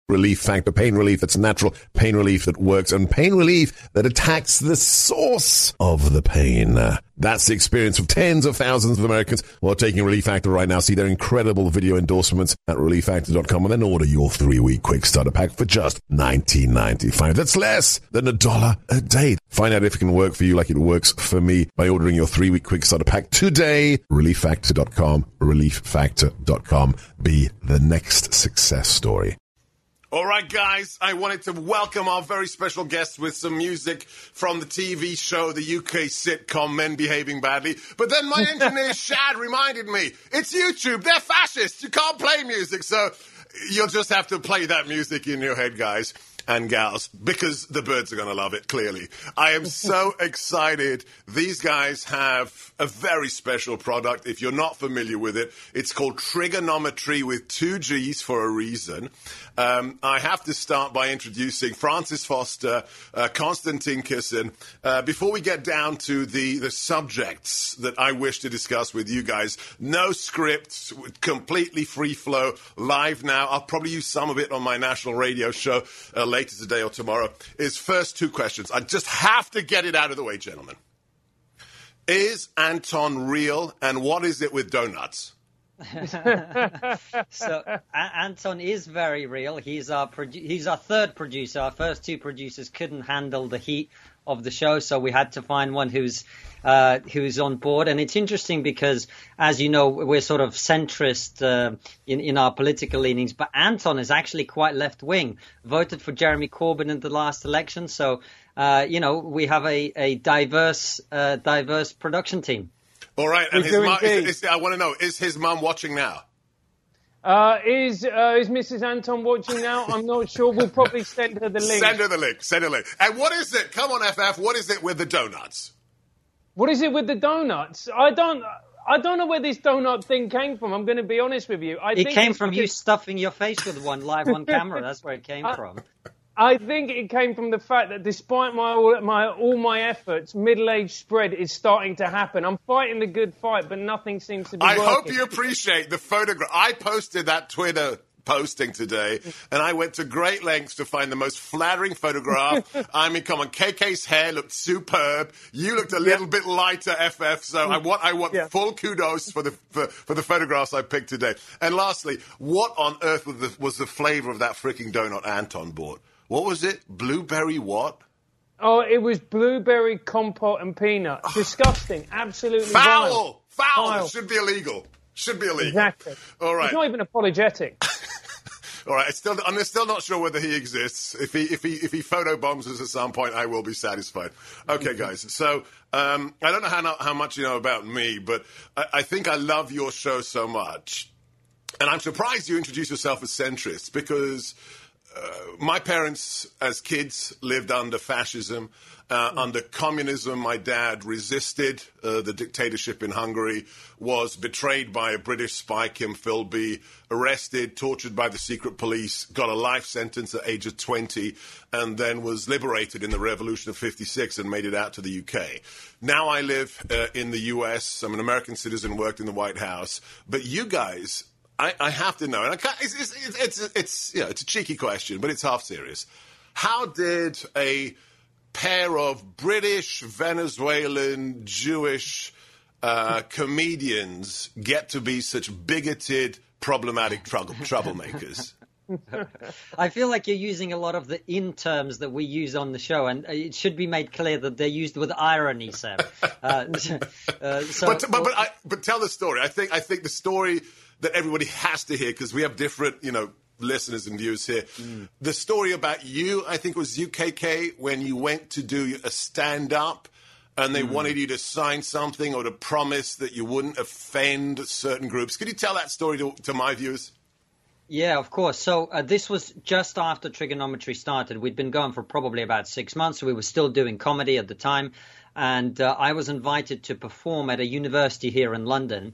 Relief Factor. Pain relief that's natural, pain relief that works, and pain relief that attacks the source of the pain. That's the experience of tens of thousands of Americans who are taking Relief Factor right now. See their incredible video endorsements at relieffactor.com and then order your 3-week quick starter pack for just $19.95. That's less than $1 a day. Find out if it can work for you like it works for me by ordering your 3-week quick starter pack today. relieffactor.com, relieffactor.com. Be the next success story. All right, guys, I wanted to welcome our very special guest with some music from the TV show, the UK sitcom Men Behaving Badly. But then my engineer, Shad, reminded me, it's YouTube. They're fascists. You can't play music. So you'll just have to play that music in your head, guys and gals, because the birds are going to love it, clearly. I am so excited. These guys have a very special product. If you're not familiar with it, it's called Trigonometry with 2 G's for a reason. I have to start by introducing Francis Foster, Konstantin Kisin. Before we get down to the subjects that I wish to discuss with you guys, no script, completely free flow, live now. I'll probably use some of it on my national radio show later today or tomorrow. Is first 2 questions. I just have to get it out of the way, gentlemen. Is Anton real, and what is it with donuts? So Anton is very real. He's our third producer. Our first 2 producers couldn't handle the heat of the show, so we had to find one who's on board. And it's interesting because, as you know, we're sort of centrist in our political leanings, but Anton is actually quite left-wing, voted for Jeremy Corbyn in the last election. So, we have a diverse production team. All right, and his mom, I want to know, is his mum watching now? Is Mrs. Anton watching now? I'm not sure. We'll probably send her the link. Send her the link. And what is it? Come on, FF. What is it with the donuts? What is it with the donuts? I don't know where this donut thing came from. I'm going to be honest with you. It came from you stuffing your face with one live on camera. That's where it came from. I think it came from the fact that despite all my efforts, middle-aged spread is starting to happen. I'm fighting the good fight, but nothing seems to be working. I hope you appreciate the photograph. I posted that Twitter posting today, and I went to great lengths to find the most flattering photograph. I mean, come on, KK's hair looked superb. You looked a little bit lighter, FF. So I want full kudos for the photographs I picked today. And lastly, what on earth was the flavor of that freaking donut Anton bought? What was it? Blueberry what? Oh, it was blueberry compote and peanut. Disgusting. Absolutely foul. Foul. It should be illegal. Exactly. All right. He's not even apologetic. All right. I'm still not sure whether he exists. If he photobombs us at some point, I will be satisfied. Okay, guys. So I don't know how much you know about me, but I think I love your show so much. And I'm surprised you introduce yourself as centrist because my parents, as kids, lived under fascism. Under communism, my dad resisted the dictatorship in Hungary, was betrayed by a British spy, Kim Philby, arrested, tortured by the secret police, got a life sentence at age of 20, and then was liberated in the Revolution of 56 and made it out to the UK. Now I live in the US. I'm an American citizen, worked in the White House. But you guys, I have to know, and it's a cheeky question, but it's half serious. How did a pair of British, Venezuelan, Jewish comedians get to be such bigoted, problematic troublemakers? I feel like you're using a lot of the in terms that we use on the show, and it should be made clear that they're used with irony, Sam. But tell the story. I think the story that everybody has to hear, because we have different, listeners and viewers here. The story about you, I think, was UKK when you went to do a stand-up and they wanted you to sign something or to promise that you wouldn't offend certain groups. Could you tell that story to my viewers? Yeah, of course. So this was just after Trigonometry started. We'd been going for probably about 6 months. So we were still doing comedy at the time. And I was invited to perform at a university here in London.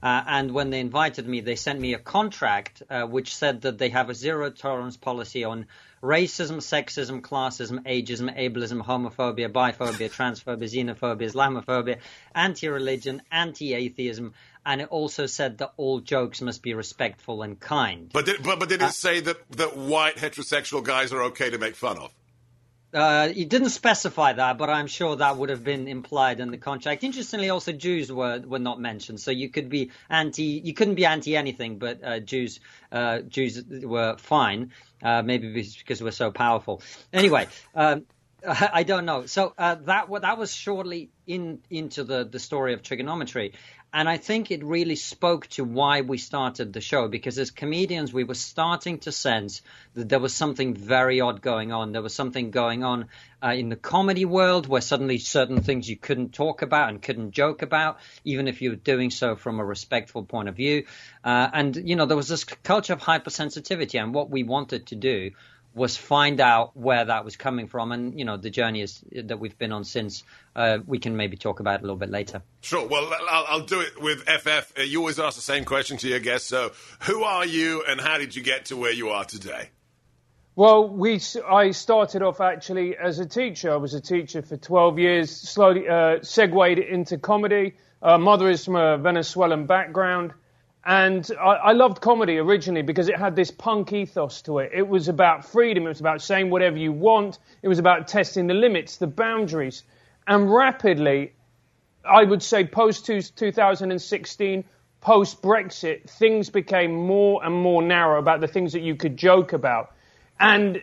And when they invited me, they sent me a contract which said that they have a zero-tolerance policy on racism, sexism, classism, ageism, ableism, homophobia, biphobia, transphobia, xenophobia, Islamophobia, anti-religion, anti-atheism, and it also said that all jokes must be respectful and kind. But did it say that white heterosexual guys are okay to make fun of? It didn't specify that, but I'm sure that would have been implied in the contract. Interestingly, also Jews were not mentioned, so you couldn't be anti anything, but Jews were fine, maybe because we're so powerful. Anyway, I don't know. So that was shortly into the story of trigonometry. And I think it really spoke to why we started the show, because as comedians, we were starting to sense that there was something very odd going on. There was something going on in the comedy world where suddenly certain things you couldn't talk about and couldn't joke about, even if you were doing so from a respectful point of view. And, you know, there was this culture of hypersensitivity. And what we wanted to do was find out where that was coming from. And, you know, the journey that we've been on since, we can maybe talk about it a little bit later. Sure. Well, I'll do it with FF. You always ask the same question to your guests. So who are you and how did you get to where you are today? Well, I started off actually as a teacher. I was a teacher for 12 years, slowly segued into comedy. Mother is from a Venezuelan background. And I loved comedy originally because it had this punk ethos to it. It was about freedom. It was about saying whatever you want. It was about testing the limits, the boundaries. And rapidly, I would say post-2016, post-Brexit, things became more and more narrow about the things that you could joke about. And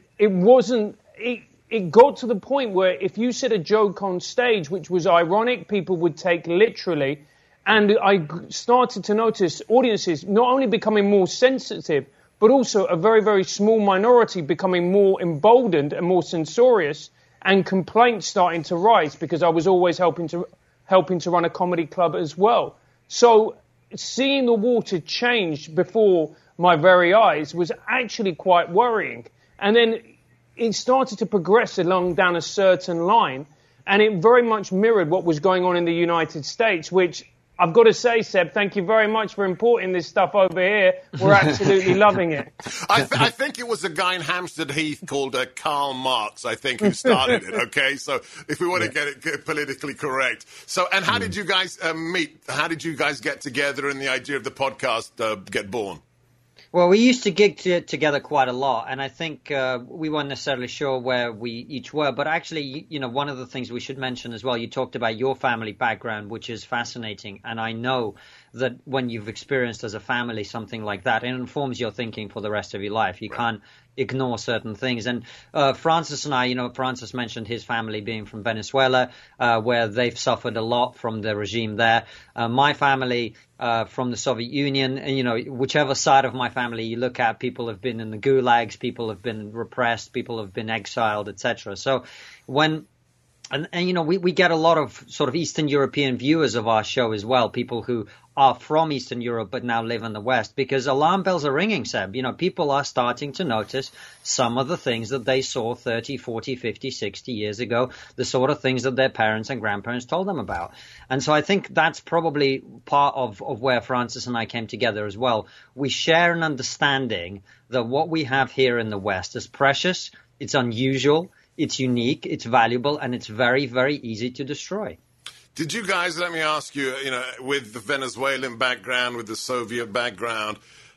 it got to the point where if you said a joke on stage, which was ironic, people would take literally. And I started to notice audiences not only becoming more sensitive, but also a very, very small minority becoming more emboldened and more censorious, and complaints starting to rise because I was always helping to run a comedy club as well. So seeing the water change before my very eyes was actually quite worrying. And then it started to progress down a certain line, and it very much mirrored what was going on in the United States, which I've got to say, Seb, thank you very much for importing this stuff over here. We're absolutely loving it. I think it was a guy in Hampstead Heath called Karl Marx, I think, who started it, okay? So if we want to get it politically correct. So, and how did you guys meet? How did you guys get together and the idea of the podcast get born? Well, we used to gig together quite a lot, and I think we weren't necessarily sure where we each were. But actually, you know, one of the things we should mention as well, you talked about your family background, which is fascinating. And I know that when you've experienced as a family something like that, it informs your thinking for the rest of your life. You can't ignore certain things. And Francis and I, you know, Francis mentioned his family being from Venezuela, where they've suffered a lot from the regime there. My family from the Soviet Union, and, you know, whichever side of my family you look at, people have been in the gulags, people have been repressed, people have been exiled, etc. So when And you know, we get a lot of sort of Eastern European viewers of our show as well, people who are from Eastern Europe but now live in the West, because alarm bells are ringing, Seb. You know, people are starting to notice some of the things that they saw 30, 40, 50, 60 years ago, the sort of things that their parents and grandparents told them about. And so I think that's probably part of where Francis and I came together as well. We share an understanding that what we have here in the West is precious, it's unusual, it's unique, it's valuable, and it's very, very easy to destroy. Did you guys, let me ask you, you know, with the Venezuelan background, with the Soviet background,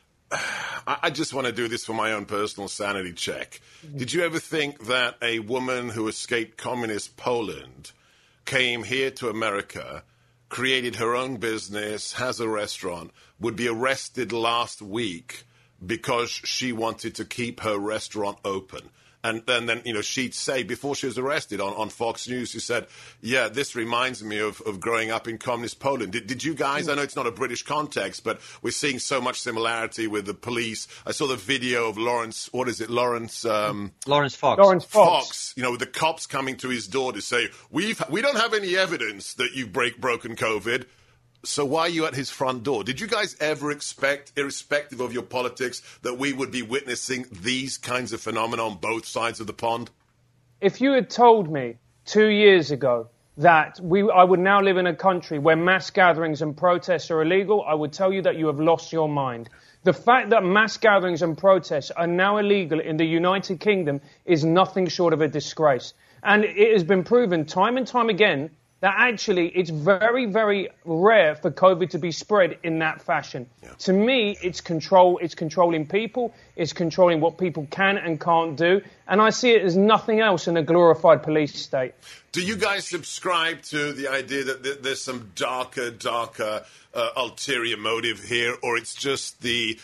I just want to do this for my own personal sanity check. Did you ever think that a woman who escaped communist Poland came here to America, created her own business, has a restaurant, would be arrested last week because she wanted to keep her restaurant open? And then, you know, she'd say, before she was arrested on Fox News, she said, yeah, this reminds me of growing up in communist Poland. Did you guys, I know it's not a British context, but we're seeing so much similarity with the police. I saw the video of Lawrence, what is it, Lawrence Fox. Lawrence Fox. You know, with the cops coming to his door to say, we don't have any evidence that you've broken COVID. So why are you at his front door? Did you guys ever expect, irrespective of your politics, that we would be witnessing these kinds of phenomena on both sides of the pond? If you had told me 2 years ago that I would now live in a country where mass gatherings and protests are illegal, I would tell you that you have lost your mind. The fact that mass gatherings and protests are now illegal in the United Kingdom is nothing short of a disgrace. And it has been proven time and time again that actually it's very, very rare for COVID to be spread in that fashion. Yeah. To me, it's controlling people, it's controlling what people can and can't do, and I see it as nothing else than a glorified police state. Do you guys subscribe to the idea that there's some darker ulterior motive here, or it's just the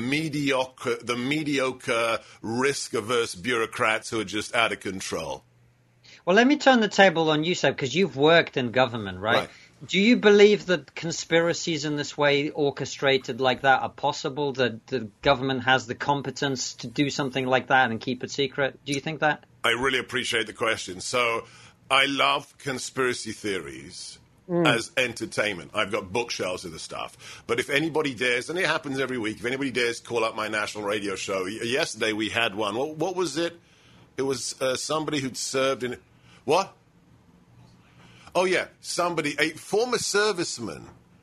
mediocre, risk-averse bureaucrats who are just out of control? Well, let me turn the table on you, Seb, because you've worked in government, right? Do you believe that conspiracies in this way, orchestrated like that, are possible, that the government has the competence to do something like that and keep it secret? Do you think that? I really appreciate the question. So I love conspiracy theories as entertainment. I've got bookshelves of the stuff. But if anybody dares, and it happens every week, if anybody dares call up my national radio show, yesterday we had one. What was it? It was somebody who'd served in... What? Oh, yeah, a former serviceman,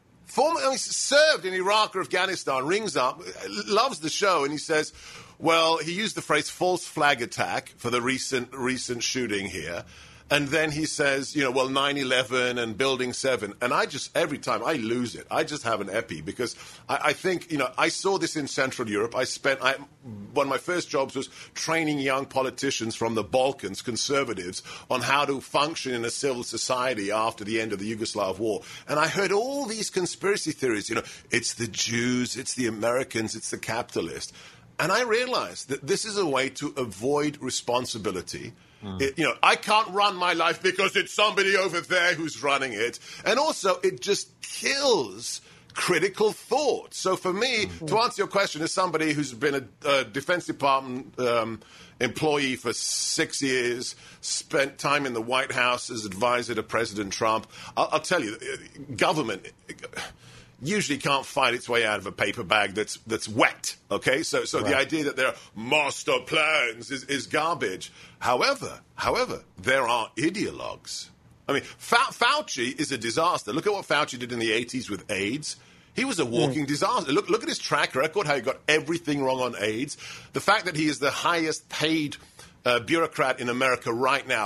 served in Iraq or Afghanistan, rings up, loves the show, and he says, well, he used the phrase false flag attack for the recent shooting here. And then he says, 9/11 and Building 7. And every time I lose it, I just have an epi because I think, I saw this in Central Europe. One of my first jobs was training young politicians from the Balkans, conservatives, on how to function in a civil society after the end of the Yugoslav war. And I heard all these conspiracy theories, it's the Jews, it's the Americans, it's the capitalists. And I realized that this is a way to avoid responsibility. I can't run my life because it's somebody over there who's running it. And also, it just kills critical thought. So for me, to answer your question, as somebody who's been a Defense Department employee for 6 years, spent time in the White House as advisor to President Trump, I'll tell you, government usually can't find its way out of a paper bag that's wet, okay? So right. The idea that there are master plans is garbage. However, there are ideologues. I mean, Fauci is a disaster. Look at what Fauci did in the 80s with AIDS. He was a walking disaster. Look at his track record, how he got everything wrong on AIDS. The fact that he is the highest paid bureaucrat in America right now,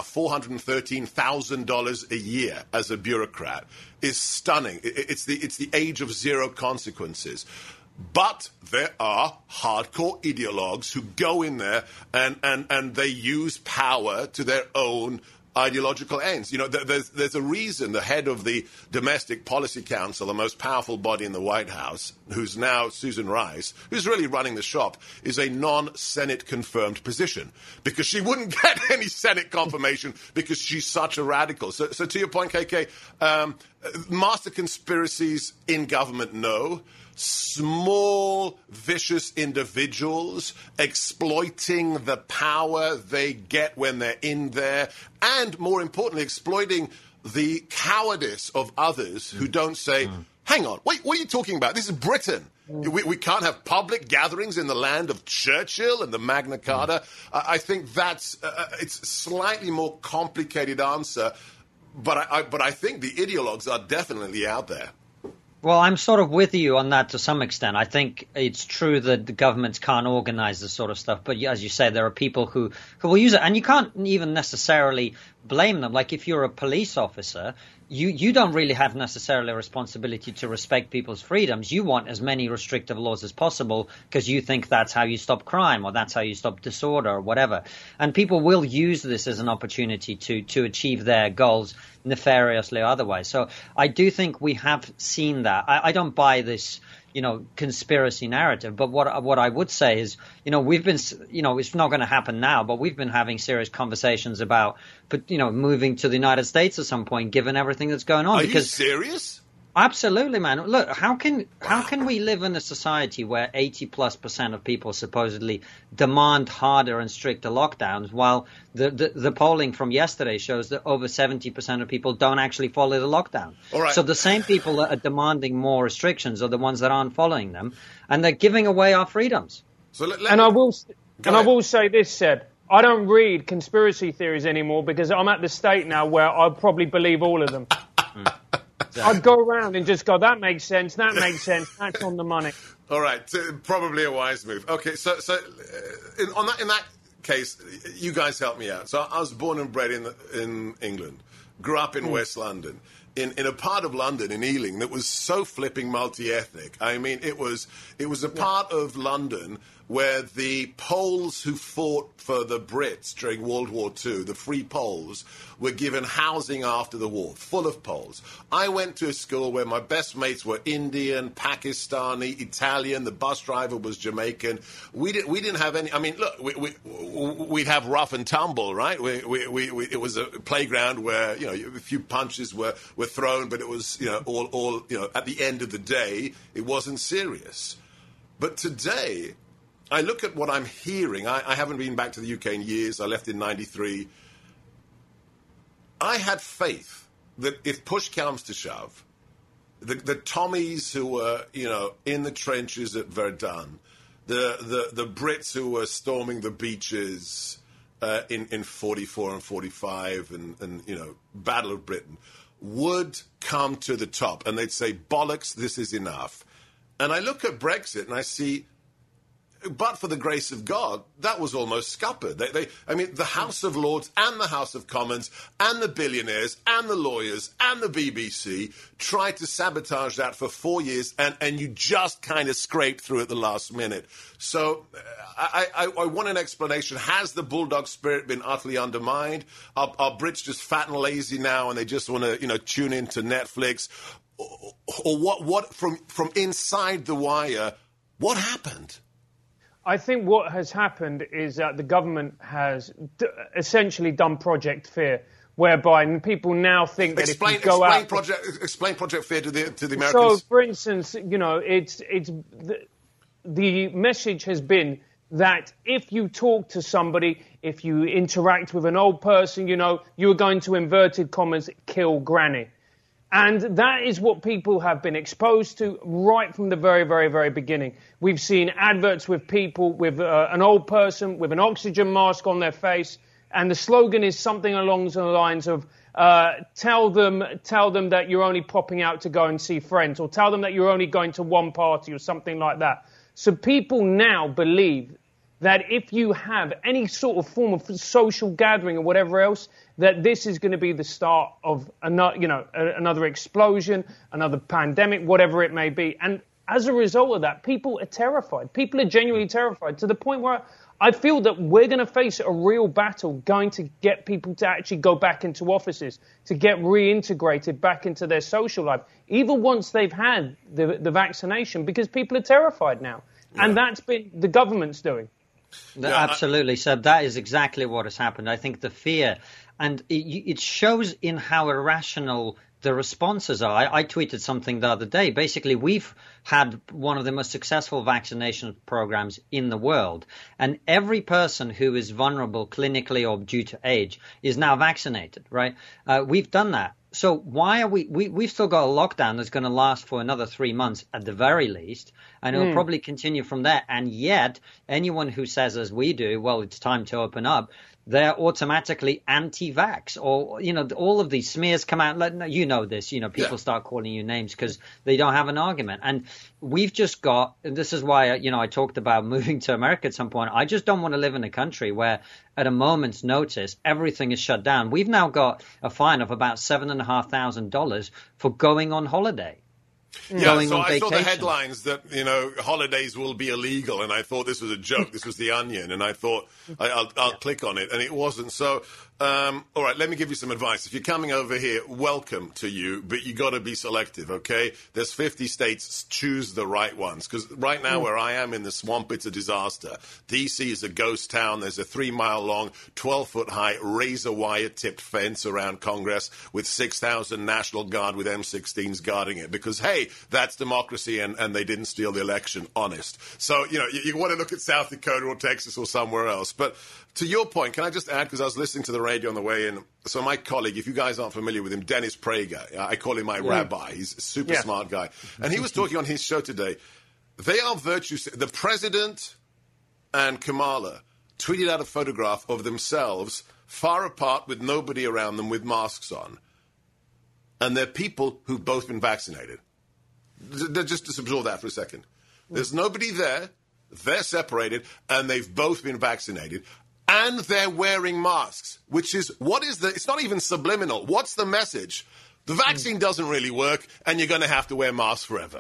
$413,000 a year as a bureaucrat, is stunning. It's the age of zero consequences. But there are hardcore ideologues who go in there and they use power to their own ideological ends. There's a reason the head of the Domestic Policy Council, the most powerful body in the White House, who's now Susan Rice, who's really running the shop, is a non-Senate confirmed position because she wouldn't get any Senate confirmation because she's such a radical. So to your point, KK, master conspiracies in government, no. Small, vicious individuals exploiting the power they get when they're in there, and more importantly, exploiting the cowardice of others who don't say, hang on, wait, what are you talking about? This is Britain. We can't have public gatherings in the land of Churchill and the Magna Carta. I think that's it's a slightly more complicated answer, but I think the ideologues are definitely out there. Well, I'm sort of with you on that to some extent. I think it's true that the governments can't organize this sort of stuff. But as you say, there are people who will use it. And you can't even necessarily blame them. Like if you're a police officer, you don't really have necessarily a responsibility to respect people's freedoms. You want as many restrictive laws as possible because you think that's how you stop crime or that's how you stop disorder or whatever. And people will use this as an opportunity to achieve their goals nefariously or otherwise. So I do think we have seen that. I don't buy this, conspiracy narrative. But what I would say is, we've been, it's not going to happen now, but we've been having serious conversations about, moving to the United States at some point, given everything that's going on. Are you serious? Absolutely, man. Look, how can we live in a society where 80+% of people supposedly demand harder and stricter lockdowns, while the polling from yesterday shows that over 70% of people don't actually follow the lockdown? All right. So the same people that are demanding more restrictions are the ones that aren't following them, and they're giving away our freedoms. I will say this, Seb. I don't read conspiracy theories anymore because I'm at the state now where I probably believe all of them. I'd go around and just go, that makes sense, that's on the money. All right, probably a wise move. Okay, so in that case, you guys help me out. So I was born and bred in England, grew up in West London, in a part of London, in Ealing, that was so flipping multi-ethnic. I mean, it was a part of London where the Poles who fought for the Brits during World War II, the Free Poles, were given housing after the war, full of Poles. I went to a school where my best mates were Indian, Pakistani, Italian. The bus driver was Jamaican. We didn't have any. I mean, look, we'd have rough and tumble, right? It was a playground where a few punches were thrown, but it was all at the end of the day, it wasn't serious. But today, I look at what I'm hearing. I haven't been back to the UK in years. I left in '93. I had faith that if push comes to shove, the Tommies who were, in the trenches at Verdun, the Brits who were storming the beaches in 44 and 45 and Battle of Britain, would come to the top. And they'd say, bollocks, this is enough. And I look at Brexit and I see, but for the grace of God, that was almost scuppered. The House of Lords and the House of Commons and the billionaires and the lawyers and the BBC tried to sabotage that for 4 years, and you just kind of scraped through at the last minute. So I want an explanation. Has the bulldog spirit been utterly undermined? Are Brits just fat and lazy now and they just want to tune into Netflix? Or what from inside the wire, what happened? I think what has happened is that the government has essentially done Project Fear, whereby people now think that if you go out... Explain Project Fear to the Americans. So, for instance, it's the message has been that if you talk to somebody, if you interact with an old person, you're going to, inverted commas, kill granny. And that is what people have been exposed to right from the very, very, very beginning. We've seen adverts with people, with an old person with an oxygen mask on their face, and the slogan is something along the lines of, tell them that you're only popping out to go and see friends, or tell them that you're only going to one party, or something like that. So people now believe that if you have any sort of form of social gathering or whatever else, that this is going to be the start of another explosion, another pandemic, whatever it may be. And as a result of that, people are terrified. People are genuinely terrified, to the point where I feel that we're going to face a real battle going to get people to actually go back into offices, to get reintegrated back into their social life, even once they've had the vaccination, because people are terrified now. Yeah. And that's been the government's doing. Yeah, absolutely, Seb. That is exactly what has happened. I think the fear, and it shows in how irrational the responses are. I tweeted something the other day. Basically, we've had one of the most successful vaccination programs in the world, and every person who is vulnerable clinically or due to age is now vaccinated, right? We've done that. So why are we've still got a lockdown that's going to last for another 3 months at the very least, and it will probably continue from there. And yet anyone who says, as we do, well, it's time to open up, they're automatically anti-vax, or, all of these smears come out. People start calling you names because they don't have an argument. And we've just got, and this is why, I talked about moving to America at some point. I just don't want to live in a country where at a moment's notice, everything is shut down. We've now got a fine of about $7,500 for going on holiday. Yeah, so I saw the headlines that, holidays will be illegal, and I thought this was a joke. This was The Onion, and I thought I'll click on it, and it wasn't. So, all right, let me give you some advice. If you're coming over here, welcome to you, but you got to be selective, okay? There's 50 states. Choose the right ones, because right now where I am in the swamp, it's a disaster. D.C. is a ghost town. There's a 3-mile-long, 12-foot-high, razor-wire-tipped fence around Congress with 6,000 National Guard with M16s guarding it, because, hey, that's democracy, and they didn't steal the election, honest. So, you want to look at South Dakota or Texas or somewhere else. But to your point, can I just add, because I was listening to the radio on the way in, so my colleague, if you guys aren't familiar with him, Dennis Prager, I call him my rabbi, he's a super smart guy, and he was talking on his show today. They are virtues. The president and Kamala tweeted out a photograph of themselves far apart with nobody around them with masks on. And they're people who've both been vaccinated. Just to absorb that for a second. There's nobody there. They're separated, and they've both been vaccinated. And they're wearing masks, which is, it's not even subliminal. What's the message? The vaccine doesn't really work, and you're going to have to wear masks forever.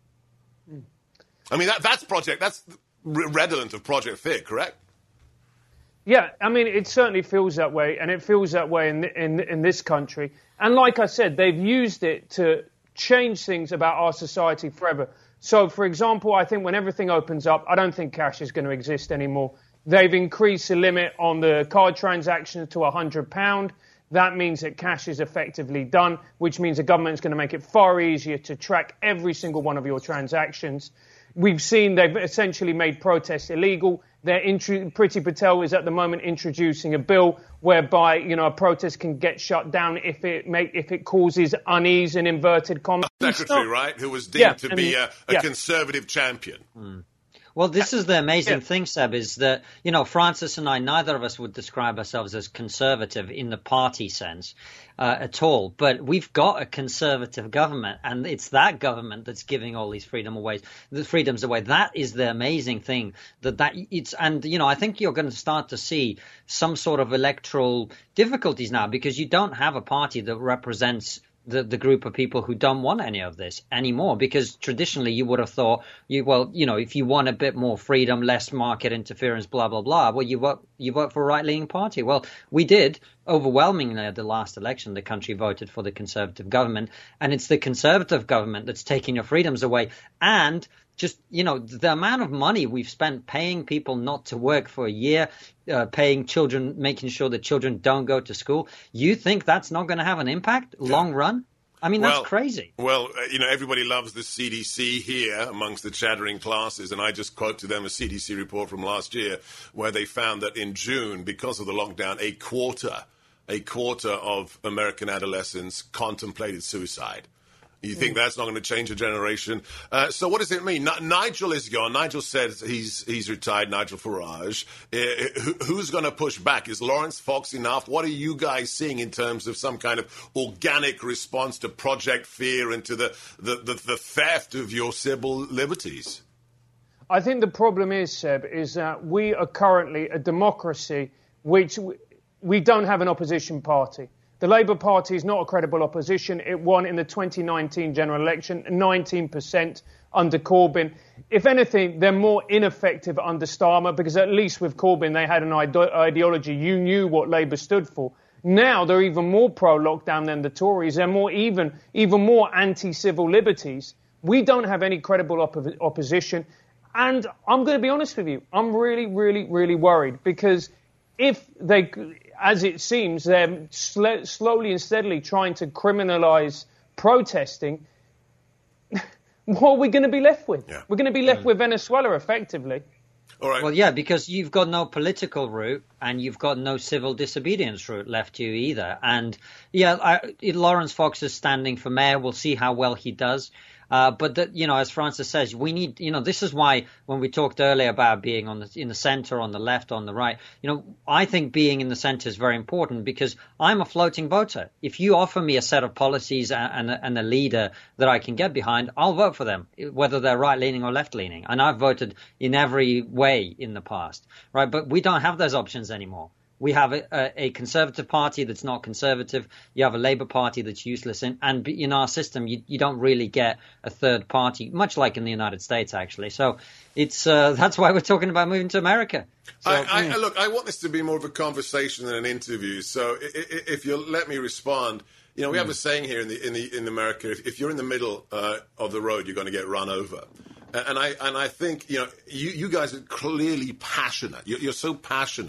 I mean, that's redolent of Project Fear, correct? Yeah, I mean, it certainly feels that way, and it feels that way in this country. And like I said, they've used it to change things about our society forever. So, for example, I think when everything opens up, I don't think cash is going to exist anymore. They've increased the limit on the card transactions to £100. That means that cash is effectively done, which means the government is going to make it far easier to track every single one of your transactions. We've seen they've essentially made protests illegal. Priti Patel is at the moment introducing a bill whereby, a protest can get shut down if it causes unease in inverted commas. Secretary, right, who was deemed to be a conservative champion. Well, this is the amazing thing, Seb, is that, Francis and I, neither of us would describe ourselves as conservative in the party sense at all. But we've got a conservative government, and it's that government that's giving all these freedoms away. That is the amazing thing. I think you're going to start to see some sort of electoral difficulties now, because you don't have a party that represents the group of people who don't want any of this anymore, because traditionally you would have thought, if you want a bit more freedom, less market interference, blah, blah, blah, well, you vote for a right-leaning party. Well, we did. Overwhelmingly at the last election, the country voted for the Conservative government, and it's the Conservative government that's taking your freedoms away. And just, the amount of money we've spent paying people not to work for a year, paying children, making sure that children don't go to school. You think that's not going to have an impact long run? I mean, that's crazy. Well, everybody loves the CDC here amongst the chattering classes, and I just quote to them a CDC report from last year where they found that in June, because of the lockdown, a quarter of American adolescents contemplated suicide. You think that's not going to change a generation? So what does it mean? Nigel is gone. Nigel says he's retired, Nigel Farage. Who's going to push back? Is Laurence Fox enough? What are you guys seeing in terms of some kind of organic response to Project Fear and to the theft of your civil liberties? I think the problem is, Seb, is that we are currently a democracy which we don't have an opposition party. The Labour Party is not a credible opposition. It won in the 2019 general election, 19% under Corbyn. If anything, they're more ineffective under Starmer, because at least with Corbyn they had an ideology. You knew what Labour stood for. Now they're even more pro-lockdown than the Tories. They're even more anti-civil liberties. We don't have any credible opposition. And I'm going to be honest with you, I'm really, really, really worried, because if they, as it seems, they're slowly and steadily trying to criminalise protesting, what are we going to be left with? Yeah. We're going to be left with Venezuela, effectively. All right. Well, yeah, because you've got no political route and you've got no civil disobedience route left to you either. And, Laurence Fox is standing for mayor. We'll see how well he does. But as Francis says, we need, this is why when we talked earlier about being in the center, on the left, on the right, I think being in the center is very important, because I'm a floating voter. If you offer me a set of policies and a leader that I can get behind, I'll vote for them, whether they're right leaning or left leaning. And I've voted in every way in the past, right? But we don't have those options anymore. We have a Conservative Party that's not conservative. You have a Labour Party that's useless. And in our system, you don't really get a third party, much like in the United States, actually. So it's that's why we're talking about moving to America. So, Look, I want this to be more of a conversation than an interview. So if you'll let me respond, we have a saying here in America: if you're in the middle of the road, you're going to get run over. And I think you guys are clearly passionate. You're so passionate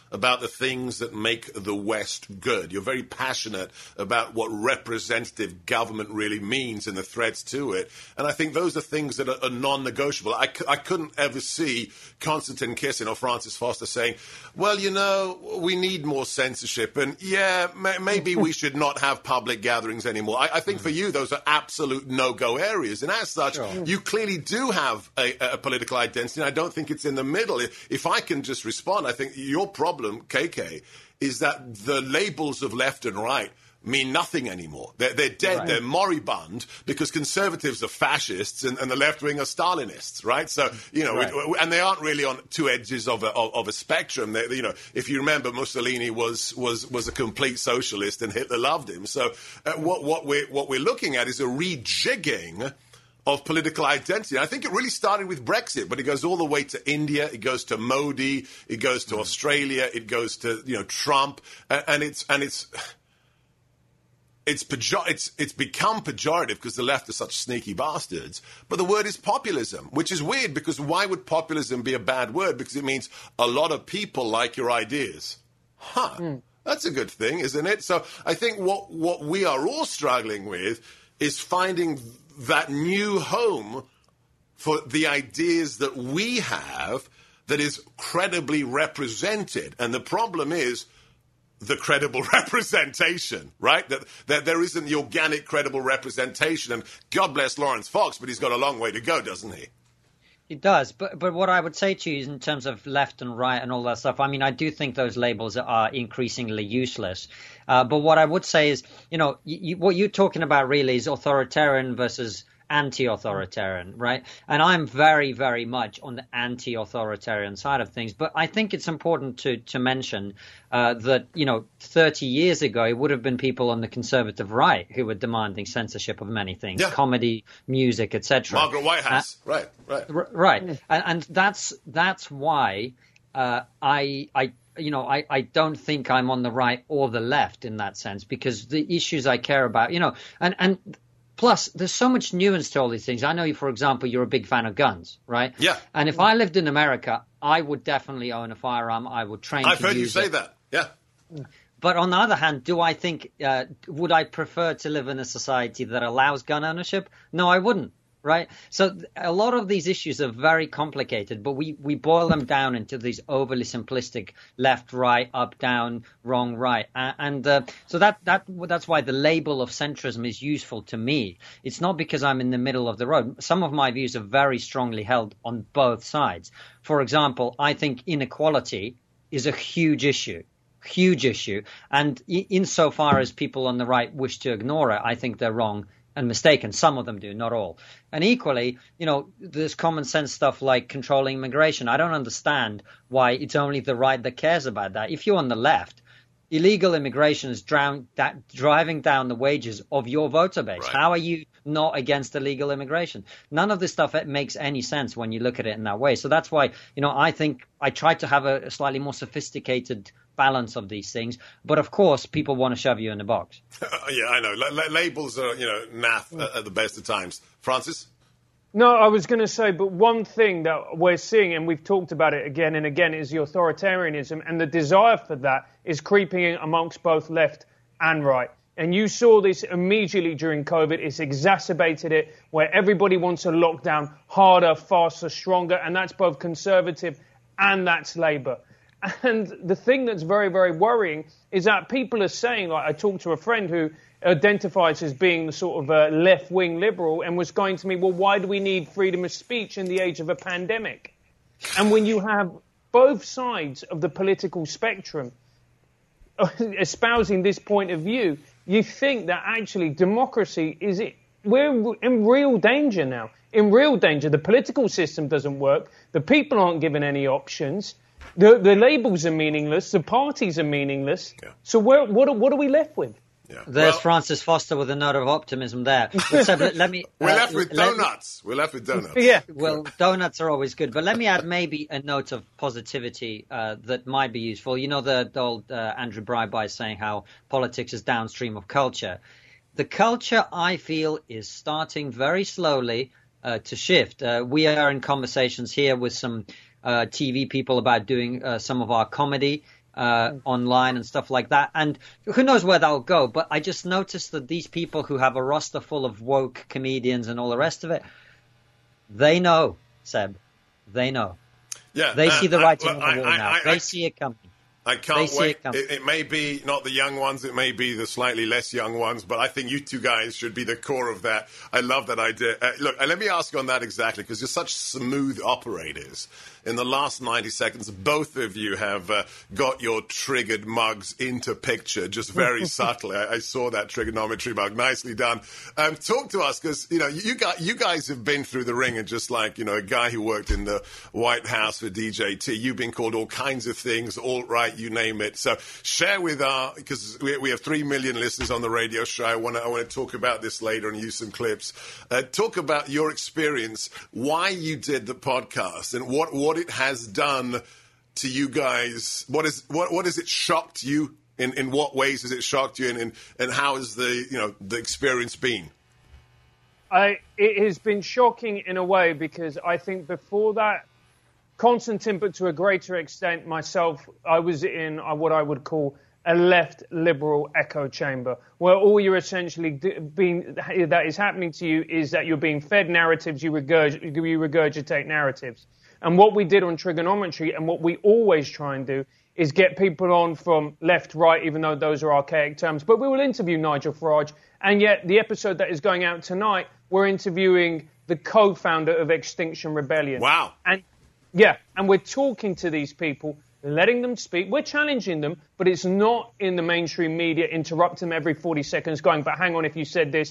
about the things that make the West good. You're very passionate about what representative government really means and the threats to it. And I think those are things that are non-negotiable. I couldn't ever see Konstantin Kisin or Francis Foster saying, well, you know, we need more censorship. And yeah, maybe we should not have public gatherings anymore. I think for you, those are absolute no-go areas. And as such, you clearly do have a political identity. And I don't think it's in the middle. If I can just respond, I think your problem, KK, is that the labels of left and right mean nothing anymore. They're dead. Right. They're moribund because conservatives are fascists and the left wing are Stalinists, right? So, you know, and they aren't really on two edges of a spectrum. You know, if you remember, Mussolini was a complete socialist and Hitler loved him. So what we're looking at is a rejigging of political identity. I think it really started with Brexit, but it goes all the way to India, it goes to Modi, it goes to Australia, it goes to, you know, Trump, and it's become pejorative because the left are such sneaky bastards. But the word is populism, which is weird because why would populism be a bad word? Because it means a lot of people like your ideas. That's a good thing, isn't it? So I think what we are all struggling with is finding that new home for the ideas that we have that is credibly represented. And the problem is the credible representation, right? That there isn't the organic, credible representation. And God bless Lawrence Fox, but he's got a long way to go, doesn't he? He does. But what I would say to you is in terms of left and right and all that stuff, I mean, I do think those labels are increasingly useless. But what I would say is, you know, what you're talking about really is authoritarian versus anti-authoritarian, right? And I'm very, very much on the anti-authoritarian side of things. But I think it's important to mention that, you know, 30 years ago, it would have been people on the conservative right who were demanding censorship of many things, comedy, music, etc. Margaret Whitehouse, right. And that's why I don't think I'm on the right or the left in that sense, because the issues I care about, you know, and plus, there's so much nuance to all these things. I know, for example, you're a big fan of guns, right? Yeah. And if I lived in America, I would definitely own a firearm. I would train to use it. I've heard you say that, yeah. But on the other hand, do I think, would I prefer to live in a society that allows gun ownership? No, I wouldn't. Right. So a lot of these issues are very complicated, but we boil them down into these overly simplistic left, right, up, down, wrong, right. So that's why the label of centrism is useful to me. It's not because I'm in the middle of the road. Some of my views are very strongly held on both sides. For example, I think inequality is a huge issue. And insofar as people on the right wish to ignore it, I think they're wrong and mistaken. Some of them do, not all. And equally, you know, there's common sense stuff like controlling immigration. I don't understand why it's only the right that cares about that. If you're on the left, illegal immigration is driving down the wages of your voter base. Right. How are you not against illegal immigration? None of this stuff makes any sense when you look at it in that way. So that's why, you know, I think I try to have a slightly more sophisticated balance of these things. But of course, people want to shove you in a box. Yeah, I know. Labels are, you know, naff at the best of times. Francis? No, I was going to say, but one thing that we're seeing, and we've talked about it again and again, is the authoritarianism, and the desire for that is creeping in amongst both left and right. And you saw this immediately during COVID. It's exacerbated it, where everybody wants a lockdown harder, faster, stronger, and that's both conservative and that's Labour. And the thing that's very, very worrying is that people are saying, like I talked to a friend who identifies as being the sort of left-wing liberal and was going to me, well, why do we need freedom of speech in the age of a pandemic? And when you have both sides of the political spectrum espousing this point of view, you think that actually democracy we're in real danger now. In real danger. The political system doesn't work. The people aren't given any options. The labels are meaningless. The parties are meaningless. Yeah. So what are we left with? Yeah. There's Francis Foster with a note of optimism there. Let me. We're left with donuts. We're left with donuts. Yeah. Well, donuts are always good, but let me add maybe a note of positivity that might be useful. You know, the old Andrew Bryby saying how politics is downstream of culture. The culture, I feel, is starting very slowly to shift. We are in conversations here with some TV people about doing some of our comedy. online and stuff like that. And who knows where that'll go. But I just noticed that these people who have a roster full of woke comedians and all the rest of it, they know, Seb. They know. Yeah, they see the writing on the wall now. They see it coming. I can't wait. It may be not the young ones, it may be the slightly less young ones, but I think you two guys should be the core of that. I love that idea. Look, let me ask you on that exactly, because you're such smooth operators. In the last 90 seconds, both of you have got your triggered mugs into picture, just very subtly. I saw that trigonometry mug. Nicely done. Talk to us, because you guys have been through the ringer, just like a guy who worked in the White House for DJT. You've been called all kinds of things, alt-right, you name it. So share with because we have 3 million listeners on the radio show. I want to talk about this later and use some clips. Talk about your experience, why you did the podcast, and what it has done to you guys. What has it shocked you? In what ways has it shocked you? And how has the experience been? It has been shocking in a way, because I think before that, Konstantin, but to a greater extent myself, I was in what I would call a left liberal echo chamber, where all you're essentially that is happening to you is that you're being fed narratives, you regurgitate narratives. And what we did on Trigonometry, and what we always try and do, is get people on from left, right, even though those are archaic terms. But we will interview Nigel Farage, and yet the episode that is going out tonight, we're interviewing the co-founder of Extinction Rebellion. Wow. And we're talking to these people, letting them speak. We're challenging them, but it's not in the mainstream media, interrupting them every 40 seconds, going, but hang on, if you said this,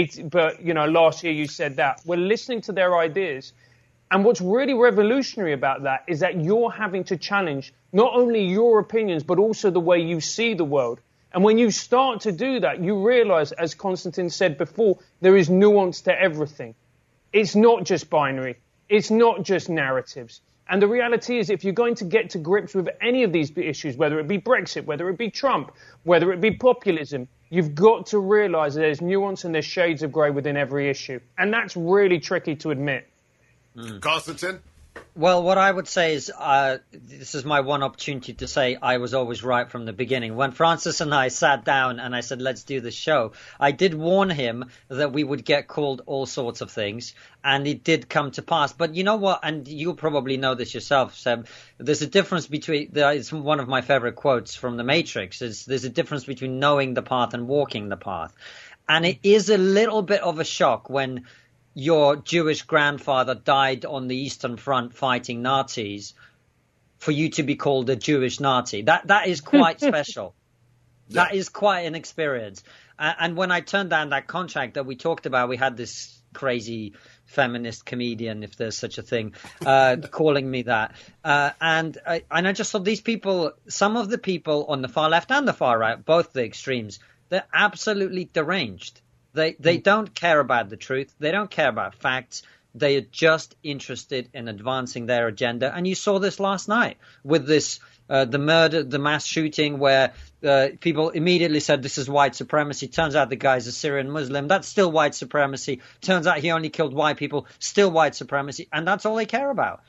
last year you said that. We're listening to their ideas. And what's really revolutionary about that is that you're having to challenge not only your opinions, but also the way you see the world. And when you start to do that, you realize, as Konstantin said before, there is nuance to everything. It's not just binary. It's not just narratives. And the reality is, if you're going to get to grips with any of these issues, whether it be Brexit, whether it be Trump, whether it be populism, you've got to realize there's nuance and there's shades of grey within every issue. And that's really tricky to admit. Konstantin? Well, what I would say is this is my one opportunity to say I was always right from the beginning. When Francis and I sat down and I said, let's do the show, I did warn him that we would get called all sorts of things, and it did come to pass. But you know what? And you'll probably know this yourself, Seb. There's a difference between, it's one of my favorite quotes from The Matrix, there's a difference between knowing the path and walking the path. And it is a little bit of a shock when your Jewish grandfather died on the Eastern Front fighting Nazis for you to be called a Jewish Nazi. That is quite special. Yeah. That is quite an experience. And when I turned down that contract that we talked about, we had this crazy feminist comedian, if there's such a thing, calling me that. And I just thought these people, some of the people on the far left and the far right, both the extremes, they're absolutely deranged. They don't care about the truth. They don't care about facts. They are just interested in advancing their agenda. And you saw this last night with this, the mass shooting where people immediately said this is white supremacy. Turns out the guy's a Syrian Muslim. That's still white supremacy. Turns out he only killed white people. Still white supremacy. And that's all they care about.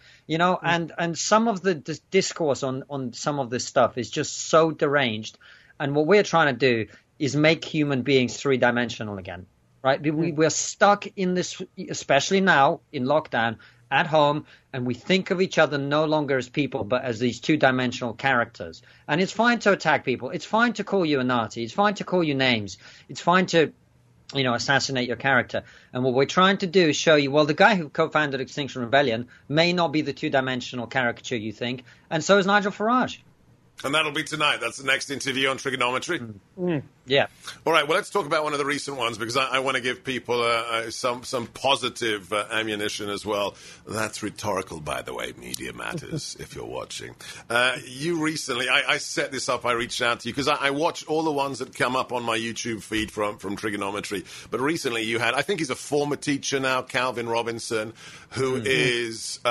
And some of the discourse on some of this stuff is just so deranged. And what we're trying to do is make human beings three-dimensional again, right? We're stuck in this, especially now in lockdown, at home, and we think of each other no longer as people, but as these two-dimensional characters. And it's fine to attack people. It's fine to call you a Nazi. It's fine to call you names. It's fine to, assassinate your character. And what we're trying to do is show you, well, the guy who co-founded Extinction Rebellion may not be the two-dimensional caricature you think, and so is Nigel Farage. And that'll be tonight. That's the next interview on Trigonometry. Yeah. All right. Well, let's talk about one of the recent ones, because I want to give people some positive ammunition as well. That's rhetorical, by the way. Media Matters, if you're watching. You recently, I set this up. I reached out to you because I watch all the ones that come up on my YouTube feed from Trigonometry. But recently you had, I think he's a former teacher now, Calvin Robinson, who is,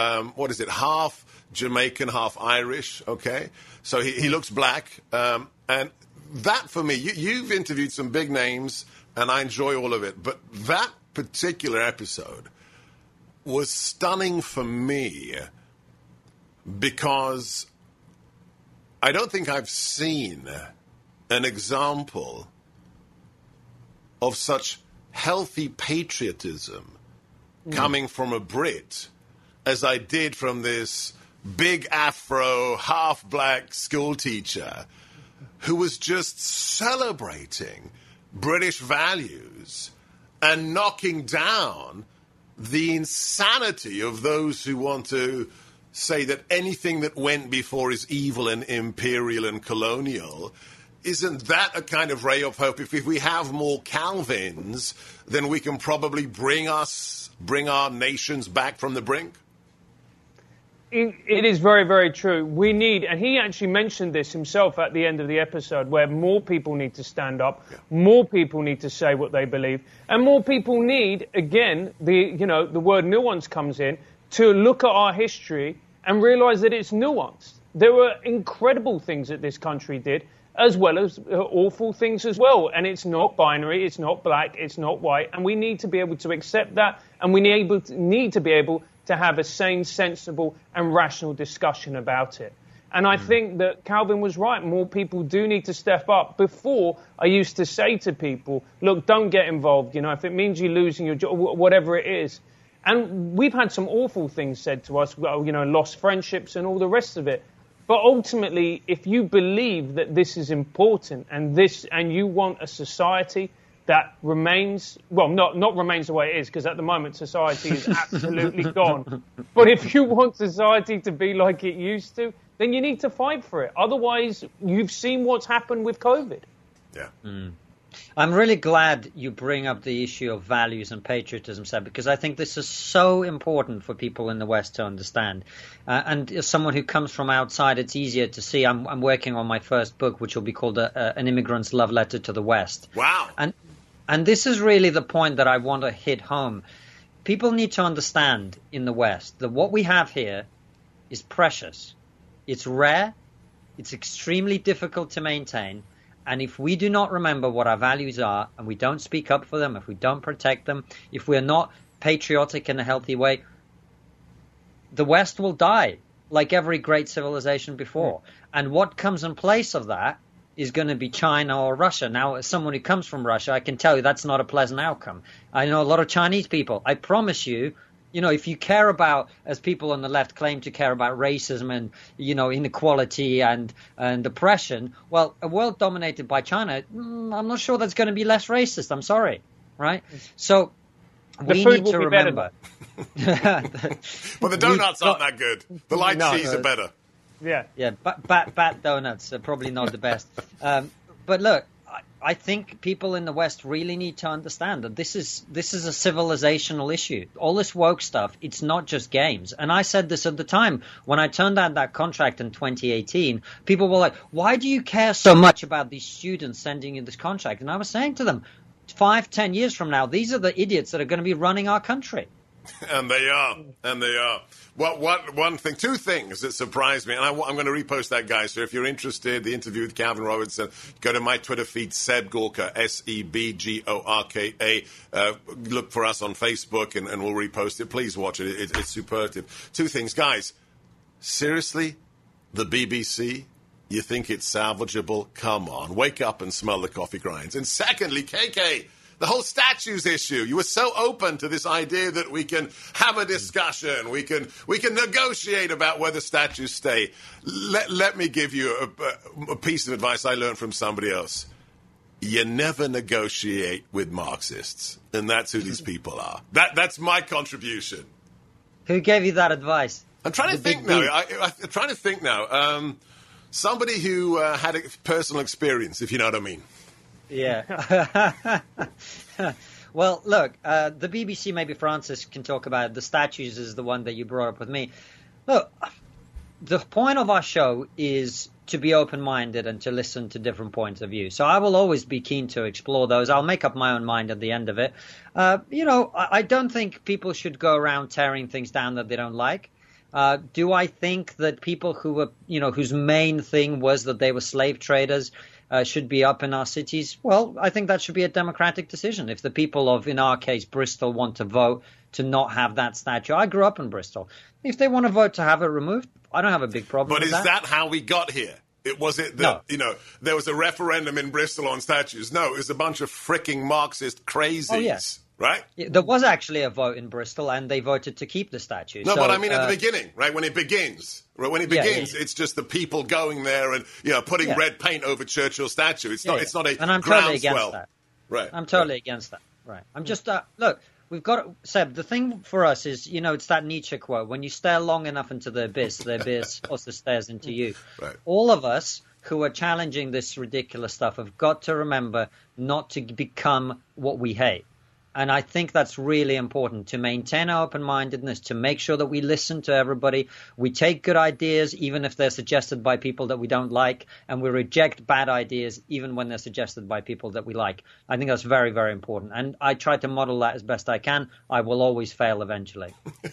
half Jamaican, half Irish, okay? So he looks black. And that, for me, you've interviewed some big names, and I enjoy all of it. But that particular episode was stunning for me because I don't think I've seen an example of such healthy patriotism coming from a Brit as I did from this big afro, half-black school teacher who was just celebrating British values and knocking down the insanity of those who want to say that anything that went before is evil and imperial and colonial. Isn't that a kind of ray of hope? If we have more Calvins, then we can probably bring our nations back from the brink? It is very, very true. We need, and he actually mentioned this himself at the end of the episode, where more people need to stand up, more people need to say what they believe, and more people need, again, the word nuance comes in, to look at our history and realize that it's nuanced. There were incredible things that this country did, as well as awful things as well. And it's not binary, it's not black, it's not white. And we need to be able to accept that, and we need to be able to have a sane, sensible and rational discussion about it. And I think that Calvin was right. More people do need to step up. Before, I used to say to people, look, don't get involved. If it means you losing your job, whatever it is. And we've had some awful things said to us, lost friendships and all the rest of it. But ultimately, if you believe that this is important and you want a society that remains, not remains the way it is, because at the moment society is absolutely gone. But if you want society to be like it used to, then you need to fight for it. Otherwise, you've seen what's happened with COVID. Yeah. I'm really glad you bring up the issue of values and patriotism, Seb, because I think this is so important for people in the West to understand. And as someone who comes from outside, it's easier to see. I'm working on my first book, which will be called An Immigrant's Love Letter to the West. Wow. And this is really the point that I want to hit home. People need to understand in the West that what we have here is precious. It's rare. It's extremely difficult to maintain. And if we do not remember what our values are, and we don't speak up for them, if we don't protect them, if we're not patriotic in a healthy way, the West will die, like every great civilization before. And what comes in place of that is going to be China or Russia. Now, as someone who comes from Russia, I can tell you that's not a pleasant outcome. I know a lot of Chinese people. I promise you, if you care about, as people on the left claim to care about racism and, inequality and oppression, well, a world dominated by China, I'm not sure that's going to be less racist. I'm sorry, right? So we need to remember. Well, the donuts aren't that good. The light cheese are better. Yeah, bat donuts are probably not the best. But look, I think people in the West really need to understand that this is a civilizational issue. All this woke stuff, it's not just games. And I said this at the time when I turned down that contract in 2018. People were like, why do you care so much about these students sending you this contract? And I was saying to them, 5-10 years from now, these are the idiots that are going to be running our country. And they are. Well, two things that surprised me, and I'm going to repost that, guys. So if you're interested, the interview with Calvin Robertson, go to my Twitter feed, Seb Gorka, SEBGORKA. Look for us on Facebook, and we'll repost it. Please watch it. It's superlative. Two things, guys. Seriously, the BBC? You think it's salvageable? Come on, wake up and smell the coffee grinds. And secondly, KK, the whole statues issue. You were so open to this idea that we can have a discussion. We can negotiate about whether statues stay. Let me give you a piece of advice I learned from somebody else. You never negotiate with Marxists, and that's who these people are. That's my contribution. Who gave you that advice? I'm trying to think now. I'm trying to think now. Somebody who had a personal experience, if you know what I mean. Yeah. Well, look, the BBC, maybe Francis can talk about it. The statues is the one that you brought up with me. Look, the point of our show is to be open-minded and to listen to different points of view. So I will always be keen to explore those. I'll make up my own mind at the end of it. I don't think people should go around tearing things down that they don't like. Do I think that people who were, whose main thing was that they were slave traders should be up in our cities? Well, I think that should be a democratic decision. If the people of, in our case, Bristol want to vote to not have that statue, I grew up in Bristol. If they want to vote to have it removed, I don't have a big problem with that. But is that how we got here? No. There was a referendum in Bristol on statues. No, it was a bunch of freaking Marxist crazies. Oh, yeah. Right? There was actually a vote in Bristol, and they voted to keep the statue. No, but I mean at the beginning, right? When it begins. Right? When it begins, it's just the people going there and putting red paint over Churchill's statue. It's not a and I'm groundswell. totally against that. Right. I'm totally against that. Right. I'm just look. We've got Seb. The thing for us is, it's that Nietzsche quote: "When you stare long enough into the abyss also stares into you." Right. All of us who are challenging this ridiculous stuff have got to remember not to become what we hate. And I think that's really important, to maintain our open-mindedness, to make sure that we listen to everybody. We take good ideas, even if they're suggested by people that we don't like, and we reject bad ideas, even when they're suggested by people that we like. I think that's very, very important. And I try to model that as best I can. I will always fail eventually.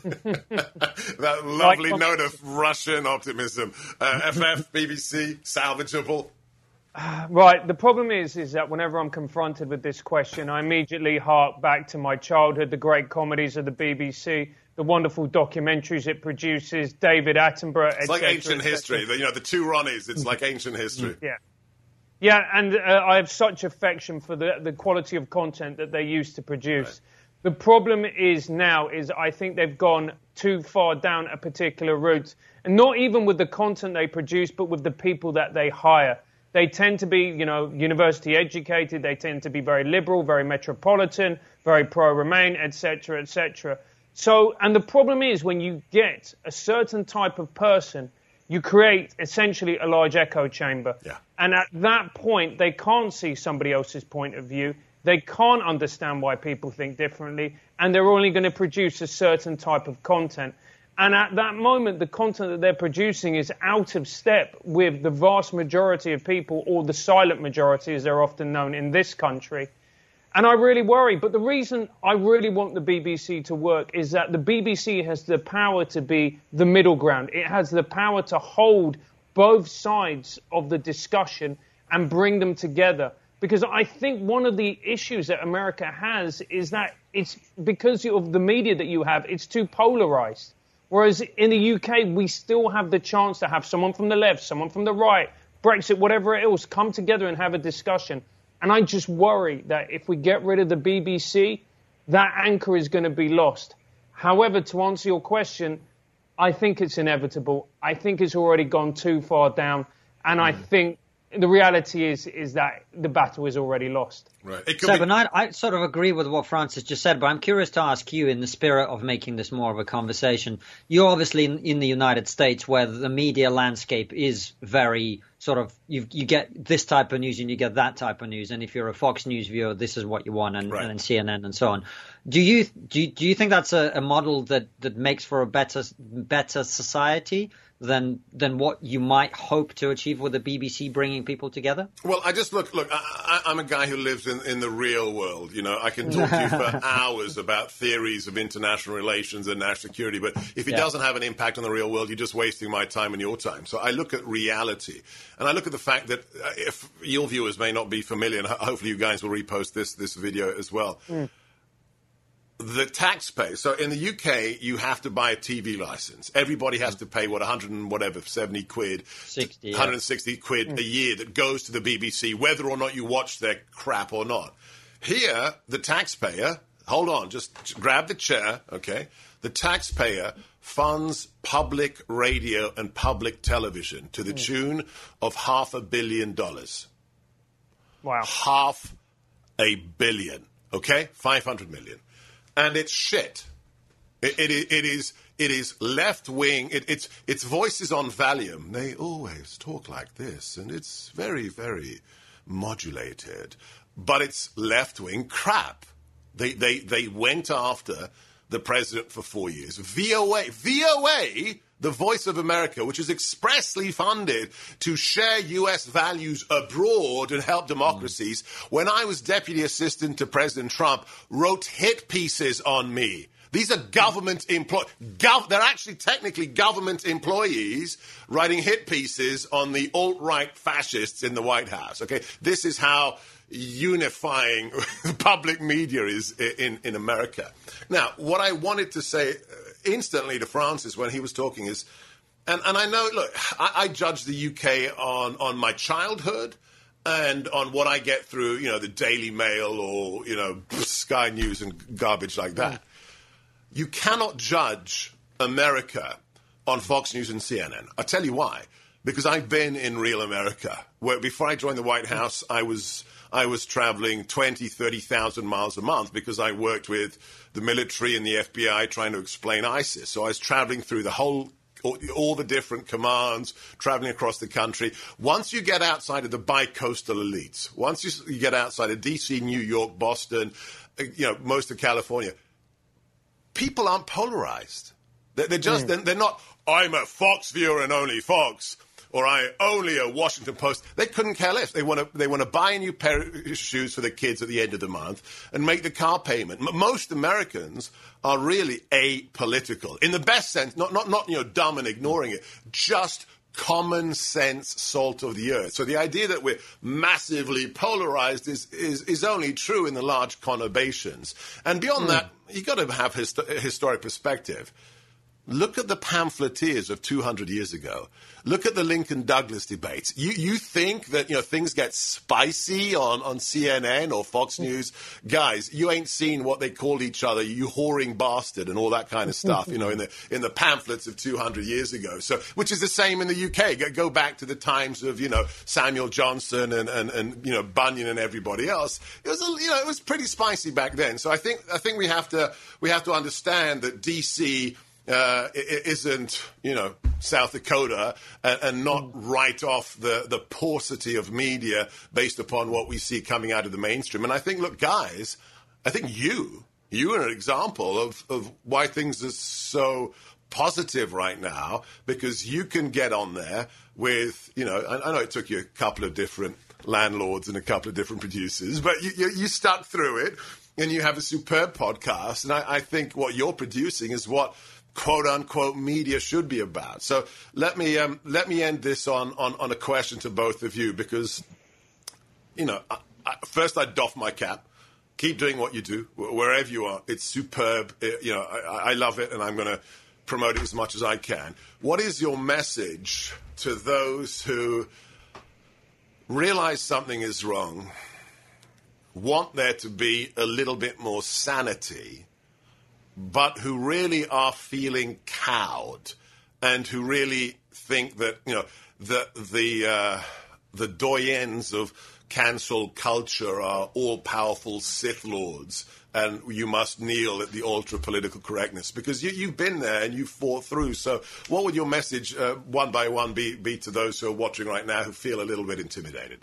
That lovely note of Russian optimism. FF, BBC, salvageable. Right. The problem is that whenever I'm confronted with this question, I immediately hark back to my childhood, the great comedies of the BBC, the wonderful documentaries it produces, David Attenborough, It's like ancient history. The two Ronnies. It's like ancient history. Yeah. Yeah, and I have such affection for the quality of content that they used to produce. Right. The problem is I think they've gone too far down a particular route, and not even with the content they produce, but with the people that they hire. They tend to be, university educated. They tend to be very liberal, very metropolitan, very pro-Remain, etc., etc. So, and the problem is when you get a certain type of person, you create essentially a large echo chamber. Yeah. And at that point, they can't see somebody else's point of view. They can't understand why people think differently, and they're only going to produce a certain type of content. And at that moment, the content that they're producing is out of step with the vast majority of people, or the silent majority, as they're often known in this country. And I really worry. But the reason I really want the BBC to work is that the BBC has the power to be the middle ground. It has the power to hold both sides of the discussion and bring them together. Because I think one of the issues that America has is that it's because of the media that you have, it's too polarized. Whereas in the UK, we still have the chance to have someone from the left, someone from the right, Brexit, whatever else, come together and have a discussion. And I just worry that if we get rid of the BBC, that anchor is going to be lost. However, to answer your question, I think it's inevitable. I think it's already gone too far down. And I think the reality is that the battle is already lost. Right. Seb, I sort of agree with what Francis just said, but I'm curious to ask you, in the spirit of making this more of a conversation, you're obviously in the United States, where the media landscape is very sort of, you get this type of news and you get that type of news, and if you're a Fox News viewer, this is what you want, and CNN and so on. Do you think that's a model that makes for a better society than what you might hope to achieve with the BBC bringing people together? Well, I just look. I'm a guy who lives in the real world. I can talk to you for hours about theories of international relations and national security, but if it doesn't have an impact on the real world, you're just wasting my time and your time. So I look at reality, and I look at the fact that if your viewers may not be familiar, and hopefully you guys will repost this video as well. The taxpayer. So in the UK, you have to buy a TV license. Everybody has to pay 170 quid, 160 quid a year that goes to the BBC, whether or not you watch their crap or not. Here, the taxpayer, hold on, just grab the chair, okay? The taxpayer funds public radio and public television to the tune of $500 million. Wow. $500 million, okay? 500 million. And it's shit. It is left wing. It's voices on Valium. They always talk like this, and it's very, very modulated. But it's left wing crap. They went after the president for 4 years. VOA, the Voice of America, which is expressly funded to share U.S. values abroad and help democracies, when I was deputy assistant to President Trump, wrote hit pieces on me. These are government employees. They're actually technically government employees writing hit pieces on the alt-right fascists in the White House. Okay, this is how unifying public media is in America. Now, what I wanted to say instantly to Francis when he was talking is, And I know, look, I judge the UK on my childhood and on what I get through, the Daily Mail or, Sky News and garbage like that. You cannot judge America on Fox News and CNN. I'll tell you why. Because I've been in real America, where before I joined the White House, I was traveling 20, 30,000 miles a month because I worked with the military and the FBI trying to explain ISIS. So I was traveling through all the different commands, traveling across the country. Once you get outside of the bi-coastal elites, once you get outside of D.C., New York, Boston, most of California, people aren't polarized. They're just, they're not, I'm a Fox viewer and only Fox, or I only a Washington Post. They couldn't care less. They want to buy a new pair of shoes for the kids at the end of the month and make the car payment. Most Americans are really apolitical in the best sense, not dumb and ignoring it, just common sense salt of the earth. So the idea that we're massively polarized is only true in the large conurbations. And beyond that, you've got to have historic perspective. Look at the pamphleteers of 200 years ago. Look at the Lincoln-Douglas debates. You think that things get spicy on CNN or Fox News? Guys, you ain't seen what they called each other, you whoring bastard and all that kind of stuff, in the pamphlets of 200 years ago. So, which is the same in the UK. Go back to the times of Samuel Johnson and Bunyan and everybody else. It was it was pretty spicy back then. So I think we have to understand that DC isn't, South Dakota and not write off the paucity of media based upon what we see coming out of the mainstream. And I think, look, guys, I think you are an example of why things are so positive right now, because you can get on there with, I know it took you a couple of different landlords and a couple of different producers, but you stuck through it and you have a superb podcast. And I think what you're producing is what quote-unquote media should be about. So let me end this on a question to both of you, because, first I doff my cap. Keep doing what you do, wherever you are. It's superb. I love it, and I'm going to promote it as much as I can. What is your message to those who realize something is wrong, want there to be a little bit more sanity, but who really are feeling cowed and who really think that, the doyens of cancel culture are all-powerful Sith lords and you must kneel at the altar of political correctness? Because you've been there and you've fought through. So what would your message, one by one, be to those who are watching right now who feel a little bit intimidated?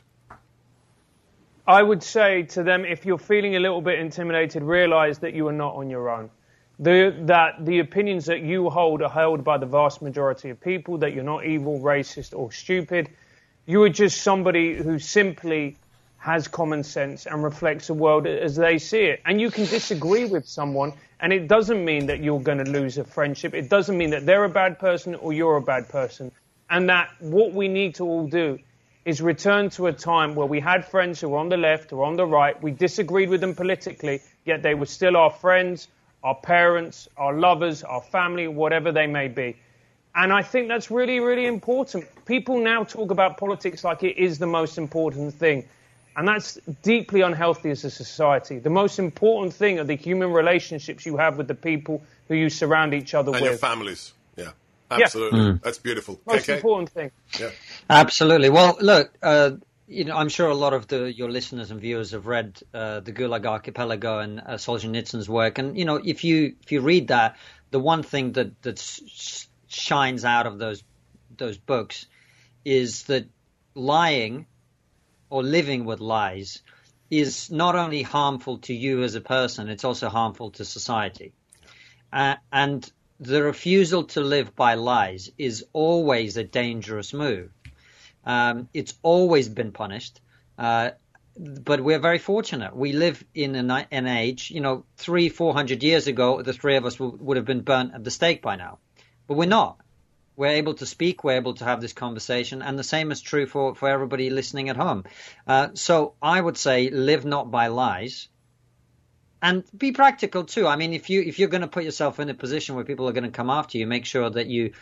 I would say to them, if you're feeling a little bit intimidated, realize that you are not on your own. That the opinions that you hold are held by the vast majority of people, that you're not evil, racist, or stupid. You are just somebody who simply has common sense and reflects the world as they see it. And you can disagree with someone, and it doesn't mean that you're going to lose a friendship. It doesn't mean that they're a bad person or you're a bad person. And that what we need to all do is return to a time where we had friends who were on the left or on the right. We disagreed with them politically, yet they were still our friends, our parents, our lovers, our family, whatever they may be. And I think that's really, really important. People now talk about politics like it is the most important thing. And that's deeply unhealthy as a society. The most important thing are the human relationships you have with the people who you surround each other with. And your families. Yeah, absolutely. Yeah. That's beautiful. Most important thing. Yeah. Absolutely. Well, look, I'm sure a lot of your listeners and viewers have read the Gulag Archipelago and Solzhenitsyn's work. And, if you read that, the one thing that shines out of those books is that lying or living with lies is not only harmful to you as a person, it's also harmful to society. And the refusal to live by lies is always a dangerous move. It's always been punished, but we're very fortunate. We live in an age, 300-400 years ago, the three of us would have been burnt at the stake by now, but we're not. We're able to speak, we're able to have this conversation, and the same is true for everybody listening at home. So I would say live not by lies, and be practical too. I mean, if you're going to put yourself in a position where people are going to come after you, make sure that you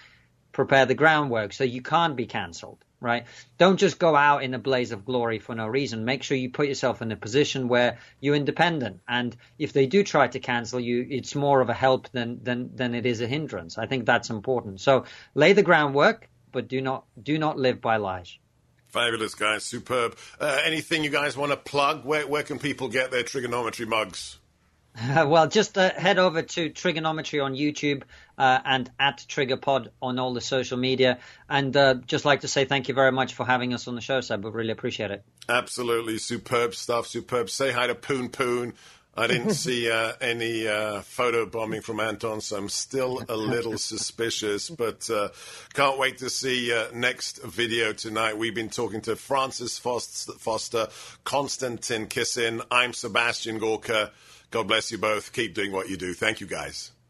prepare the groundwork so you can't be cancelled, right? Don't just go out in a blaze of glory for no reason. Make sure you put yourself in a position where you're independent. And if they do try to cancel you, it's more of a help than it is a hindrance. I think that's important. So lay the groundwork, but do not live by lies. Fabulous, guys. Superb. Anything you guys want to plug? Where can people get their trigonometry mugs? Well, just head over to Trigonometry on YouTube and at TriggerPod on all the social media. And just like to say thank you very much for having us on the show, Seb. We really appreciate it. Absolutely. Superb stuff. Superb. Say hi to Poon Poon. I didn't see any photo bombing from Anton, so I'm still a little suspicious, but can't wait to see next video tonight. We've been talking to Francis Foster, Konstantin Kisin. I'm Sebastian Gorka. God bless you both. Keep doing what you do. Thank you, guys.